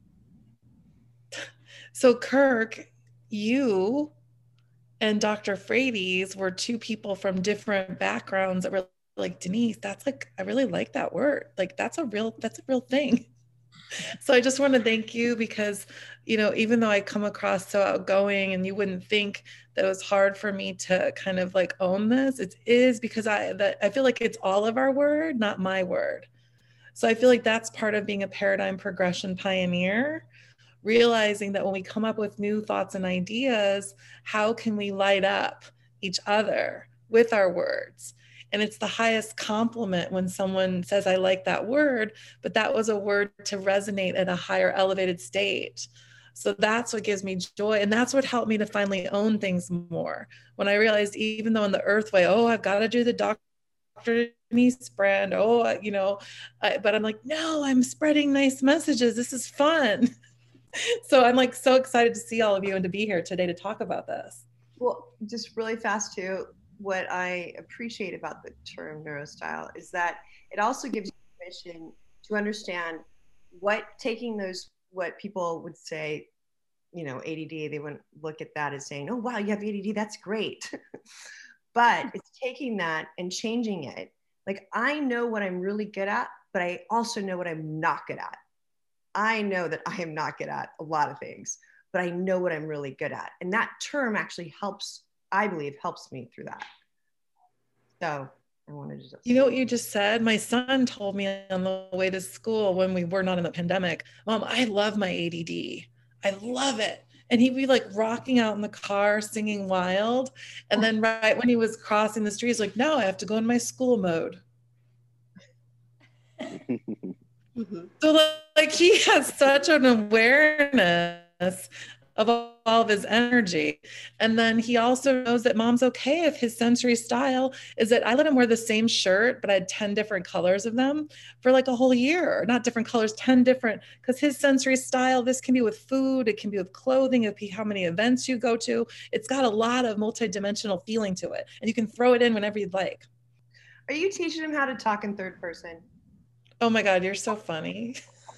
So Kirk, you and Doctor Frades were two people from different backgrounds that were like, Denise, that's like, I really like that word. Like, that's a real, that's a real thing. So I just want to thank you because, you know, even though I come across so outgoing and you wouldn't think that it was hard for me to kind of like own this, it is because I, that I feel like it's all of our word, not my word. So I feel like that's part of being a paradigm progression pioneer, realizing that when we come up with new thoughts and ideas, how can we light up each other with our words? And it's the highest compliment when someone says, I like that word, but that was a word to resonate at a higher elevated state. So that's what gives me joy. And that's what helped me to finally own things more. When I realized, even though in the earth way, oh, I've got to do the Doctor Denise brand, oh, you know, I, but I'm like, no, I'm spreading nice messages. This is fun. So I'm like so excited to see all of you and to be here today to talk about this. Well, just really fast too, what I appreciate about the term neurostyle is that it also gives you permission to understand what taking those, what people would say, you know, A D D, they wouldn't look at that as saying, oh, wow, you have A D D, that's great. But it's taking that and changing it. Like, I know what I'm really good at, but I also know what I'm not good at. I know that I am not good at a lot of things, but I know what I'm really good at. And that term actually helps, I believe, helps me through that. So I wanted to just. You know what you just said? My son told me on the way to school when we were not in the pandemic, Mom, I love my A D D. I love it. And he'd be like rocking out in the car, singing Wild. And then right when he was crossing the street, he's like, no, I have to go in my school mode. Mm-hmm. So like he has such an awareness of all of his energy. And then he also knows that Mom's okay if his sensory style is that I let him wear the same shirt, but I had ten different colors of them for like a whole year, not different colors, ten different, because his sensory style, this can be with food, it can be with clothing, it can be how many events you go to. It's got a lot of multidimensional feeling to it. And you can throw it in whenever you'd like. Are you teaching him how to talk in third person? Oh my God, you're so funny.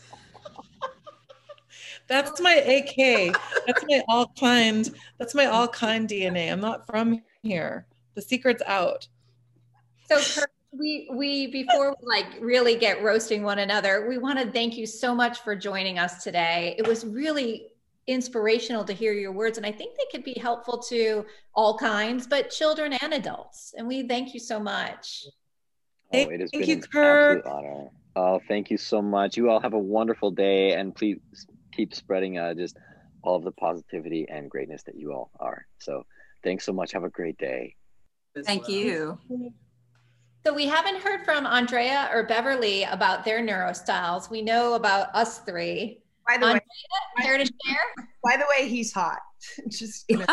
That's my A K. That's my all kind. That's my all kind D N A. I'm not from here. The secret's out. So Kurt, we we before we like really get roasting one another, we want to thank you so much for joining us today. It was really inspirational to hear your words, and I think they could be helpful to all kinds, but children and adults. And we thank you so much. Oh, it has Thank been you, an Kurt. absolute honor. Oh, thank you so much. You all have a wonderful day, and please keep spreading uh, just all of the positivity and greatness that you all are. So thanks so much. Have a great day. Thank you. So we haven't heard from Andrea or Beverly about their neurostyles. We know about us three. By the Andrea, way, care to share? by the way, he's hot. Just you know.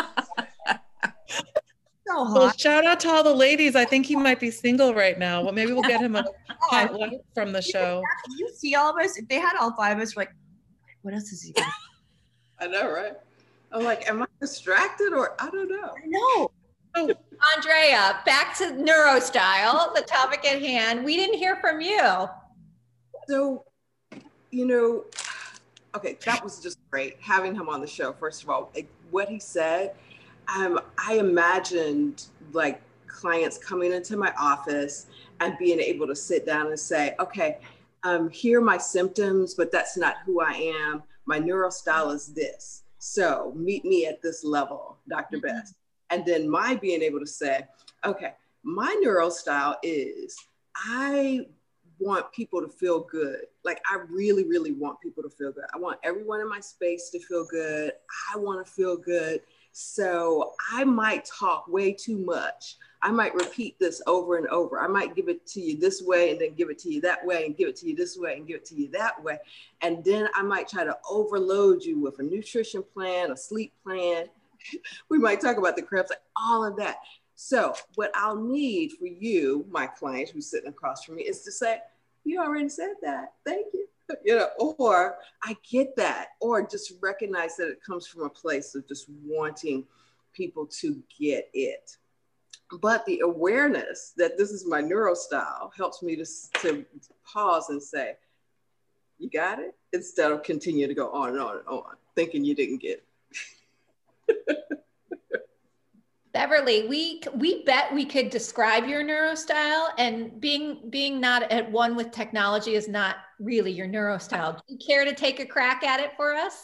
So hot. Well, shout out to all the ladies. I think he might be single right now. Well, maybe we'll get him a hot look from the show. You see all of us? If they had all five of us, we're like, what else is he doing? I know, right? I'm like, am I distracted or I don't know. I know. Oh, Andrea, back to neurostyle, the topic at hand. We didn't hear from you. So, you know, okay, that was just great having him on the show. First of all, like, what he said, um, I imagined like clients coming into my office and being able to sit down and say, okay, um, here are my symptoms, but that's not who I am. My neurostyle is this. So meet me at this level, Doctor Mm-hmm. Best. And then my being able to say, okay, my neurostyle is I want people to feel good. Like I really, really want people to feel good. I want everyone in my space to feel good. I want to feel good. So I might talk way too much. I might repeat this over and over. I might give it to you this way and then give it to you that way and give it to you this way and give it to you that way. And then I might try to overload you with a nutrition plan, a sleep plan. We might talk about the crabs, like all of that. So what I'll need for you, my client who's sitting across from me, is to say, you already said that, thank you. You know, or I get that, or just recognize that it comes from a place of just wanting people to get it. But the awareness that this is my neurostyle helps me to, to pause and say, you got it? Instead of continue to go on and on and on, thinking you didn't get it. Beverly, we we bet we could describe your neurostyle, and being being not at one with technology is not really your neurostyle. Do you care to take a crack at it for us?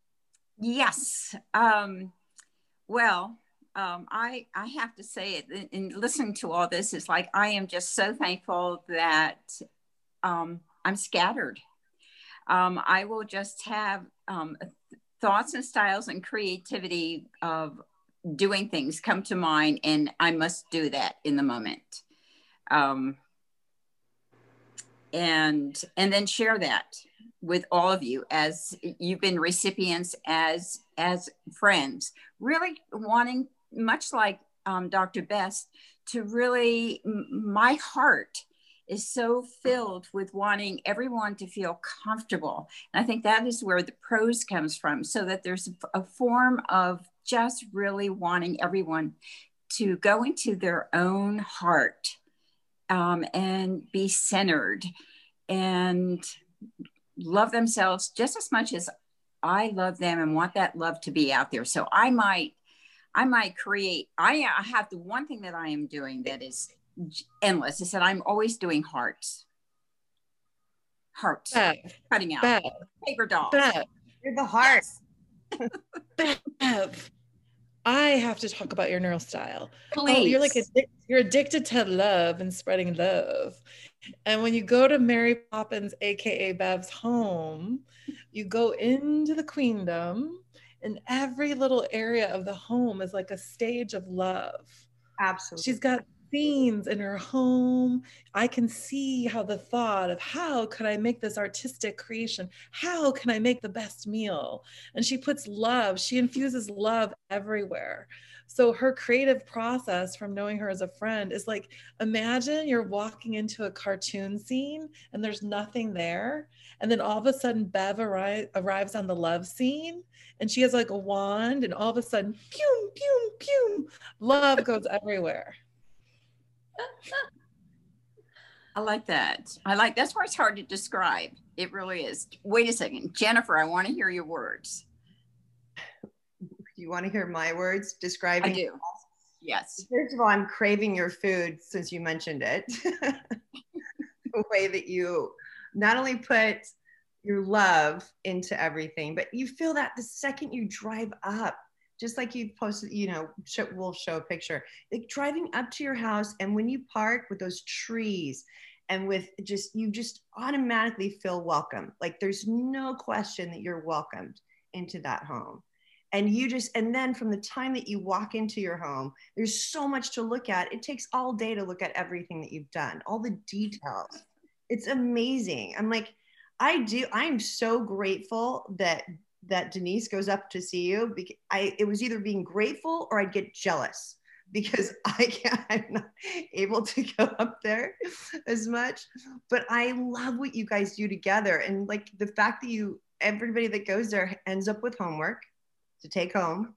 Yes. Um, well, um, I I have to say it. In listening to all this, is like I am just so thankful that um, I'm scattered. Um, I will just have um, thoughts and styles and creativity of doing things come to mind, and I must do that in the moment. Um, and, and then share that with all of you as you've been recipients, as, as friends, really wanting, much like um, Doctor Best, to really, my heart is so filled with wanting everyone to feel comfortable. And I think that is where the prose comes from, so that there's a form of just really wanting everyone to go into their own heart um, and be centered and love themselves just as much as I love them and want that love to be out there. So I might, I might create, I, I have the one thing that I am doing that is endless is that I'm always doing hearts. Hearts. Bev, Cutting out. Bev, Paper dolls. Bev, You're the heart. Yes. Bev, I have to talk about your neurostyle. Please. Oh, you're like addic- you're addicted to love and spreading love. And when you go to Mary Poppins, aka Bev's home, you go into the queendom, and every little area of the home is like a stage of love. Absolutely. She's got scenes in her home. I can see how the thought of how could I make this artistic creation? How can I make the best meal? And she puts love, she infuses love everywhere. So her creative process from knowing her as a friend is like, imagine you're walking into a cartoon scene and there's nothing there. And then all of a sudden Bev arri- arrives on the love scene and she has like a wand and all of a sudden, pew, pew, pew, love goes everywhere. I like that. I like, that's why it's hard to describe. It really is. Wait a second. Jennifer, I want to hear your words. Do you want to hear my words describing? I do. Yes. First of all, I'm craving your food since you mentioned it. The way that you not only put your love into everything, but you feel that the second you drive up, just like you posted, you know, sh- we'll show a picture, like driving up to your house, and when you park with those trees and with just, you just automatically feel welcome. Like there's no question that you're welcomed into that home. And you just, and then from the time that you walk into your home, there's so much to look at. It takes all day to look at everything that you've done, all the details. It's amazing. I'm like, I do, I'm so grateful that that Denise goes up to see you. Because I, it was either being grateful or I'd get jealous because I can't, I'm not able to go up there as much. But I love what you guys do together. And like the fact that you, everybody that goes there ends up with homework to take home.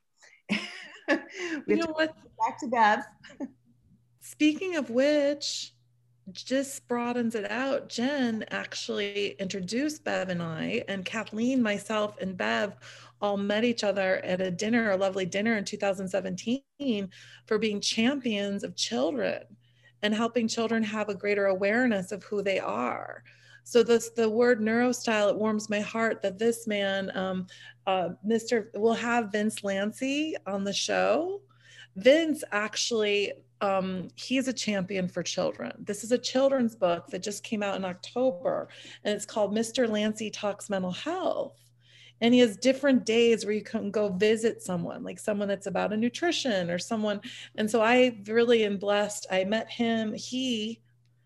We You know what? Back to Bev. Speaking of which, just broadens it out. Jen actually introduced Bev and I, and Kathleen, myself, and Bev all met each other at a dinner, a lovely dinner in two thousand seventeen, for being champions of children and helping children have a greater awareness of who they are. So this, the word neurostyle, it warms my heart that this man, um, uh, Mister we'll have Vince Lancy on the show. Vince actually, um, he's a champion for children. This is a children's book that just came out in October, and it's called Mister Lancy Talks Mental Health. And he has different days where you can go visit someone, like someone that's about a nutrition or someone. And so I really am blessed. I met him. He,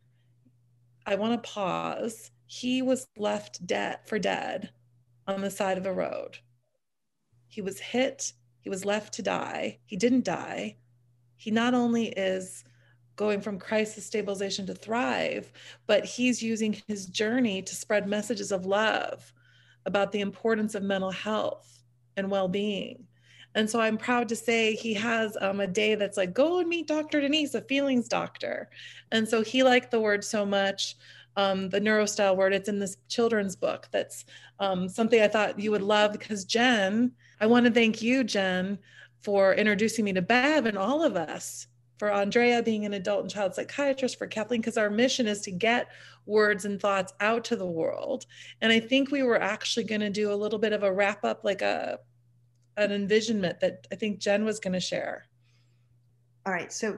I want to pause. He was left dead for dead on the side of the road. He was hit. He was left to die. He didn't die. He not only is going from crisis stabilization to thrive, but he's using his journey to spread messages of love about the importance of mental health and well-being. And so I'm proud to say he has um, a day that's like, go and meet Doctor Denise, a feelings doctor. And so he liked the word so much, um, the neurostyle word. It's in this children's book. That's um, something I thought you would love, because Jen, I want to thank you, Jen, for introducing me to Bev and all of us, for Andrea being an adult and child psychiatrist, for Kathleen, because our mission is to get words and thoughts out to the world. And I think we were actually going to do a little bit of a wrap up, like a an envisionment that I think Jen was going to share. All right. So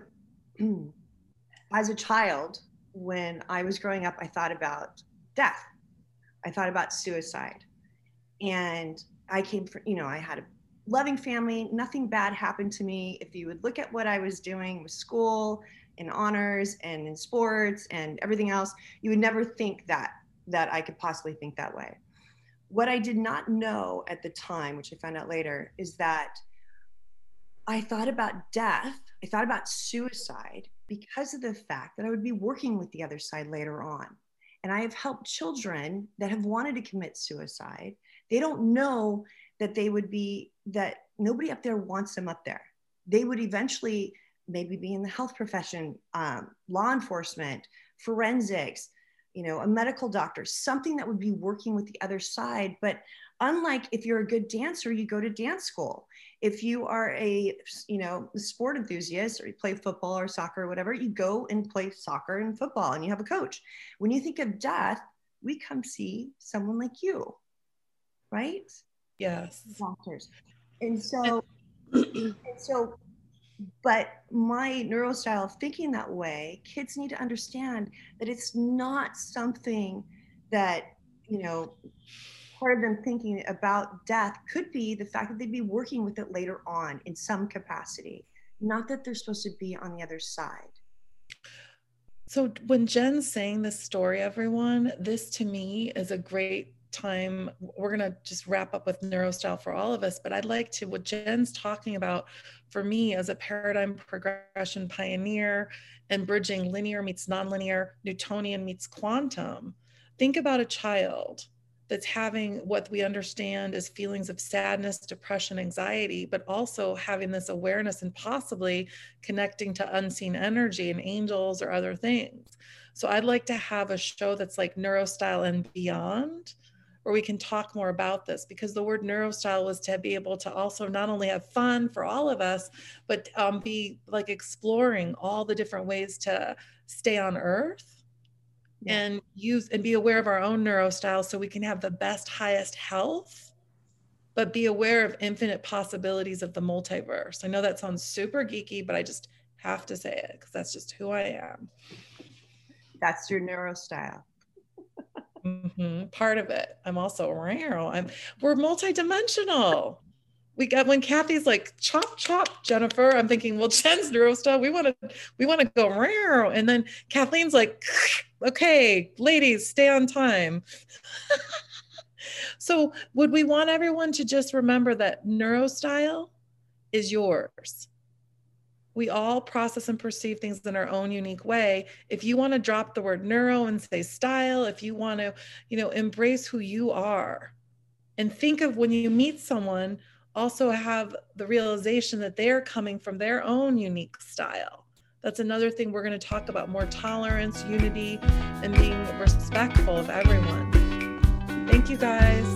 as a child, when I was growing up, I thought about death. I thought about suicide. And I came from, you know, I had a loving family. Nothing bad happened to me. If you would look at what I was doing with school and honors and in sports and everything else, you would never think that, that I could possibly think that way. What I did not know at the time, which I found out later, is that I thought about death. I thought about suicide because of the fact that I would be working with the other side later on. And I have helped children that have wanted to commit suicide. They don't know that they would be, that nobody up there wants them up there. They would eventually maybe be in the health profession, um, law enforcement, forensics, you know, a medical doctor, something that would be working with the other side. But unlike if you're a good dancer, you go to dance school. If you are a, you know, sport enthusiast, or you play football or soccer or whatever, you go and play soccer and football and you have a coach. When you think of death, we come see someone like you, right? Yes. Doctors. And so, and so, but my neurostyle of thinking that way, kids need to understand that it's not something that, you know, part of them thinking about death could be the fact that they'd be working with it later on in some capacity, not that they're supposed to be on the other side. So when Jen's saying this story, everyone, this to me is a great time. We're going to just wrap up with neurostyle for all of us, but I'd like to, what Jen's talking about for me as a paradigm progression pioneer and bridging linear meets nonlinear, Newtonian meets quantum. Think about a child that's having what we understand as feelings of sadness, depression, anxiety, but also having this awareness and possibly connecting to unseen energy and angels or other things. So I'd like to have a show that's like Neurostyle and Beyond, where we can talk more about this, because the word neurostyle was to be able to also not only have fun for all of us, but um, be like exploring all the different ways to stay on earth. Yeah. And use and be aware of our own neurostyle so we can have the best, highest health, but be aware of infinite possibilities of the multiverse. I know that sounds super geeky, but I just have to say it because that's just who I am. That's your neurostyle. Mm-hmm. Part of it. I'm also rare. I'm we're multidimensional. We got when Kathy's like chop chop Jennifer, I'm thinking, well, Jen's neurostyle, we want to we want to go rare, and then Kathleen's like, okay, ladies, stay on time. So would we want everyone to just remember that neurostyle is yours? We all process and perceive things in our own unique way. If you want to drop the word neuro and say style, if you want to, you know, embrace who you are and think of when you meet someone, also have the realization that they're coming from their own unique style. That's another thing we're going to talk about, more tolerance, unity, and being respectful of everyone. Thank you guys.